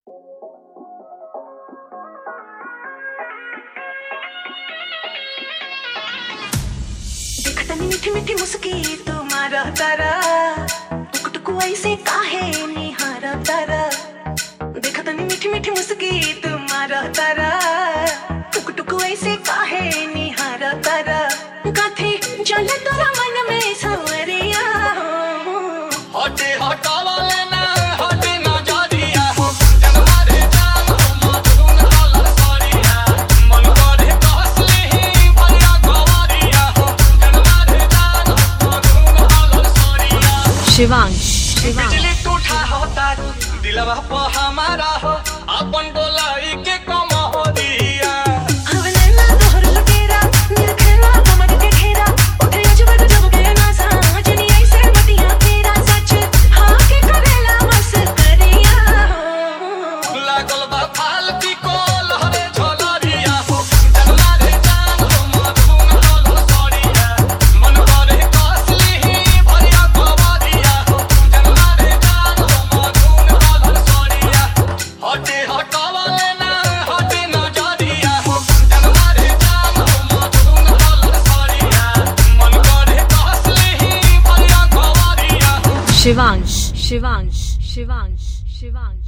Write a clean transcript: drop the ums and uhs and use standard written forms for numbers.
देखतनी मीठी मीठी मुस्की तुम्हारा तारा टुक टुक ऐसे काहे निहारा तारा देखतनी मीठी मीठी मुस्की तुम्हारा तारा टुक टुक ऐसे काहे निहारा तारा काथे चले तोरा मन में सवरिया हटे हटावा लेना शिवांश बिजली टूटा होता दिलवा पे हमारा हो अपन डोलाई के कम हो दिया हवले ना तोहर लुटेरा निरखेला कमर के घेरा उठे अजब जब के ना साजनी ऐसे मतिया तेरा सच हाँ के करेला बस करिया लागल बा फालती को लहरे झोलरिया हो जन्मा रे जान हो मधुन हल सरिया मन करे कसली भरिया गवरिया हो जन्मा रे जान हो मधुन हल सरिया हटे हटावा लेना हटे नजरिया हो जन्मा रे जान हो मधुन हल सरिया मन करे कसली भरिया गवरिया हो शिवांश शिवांश शिवांश शिवांश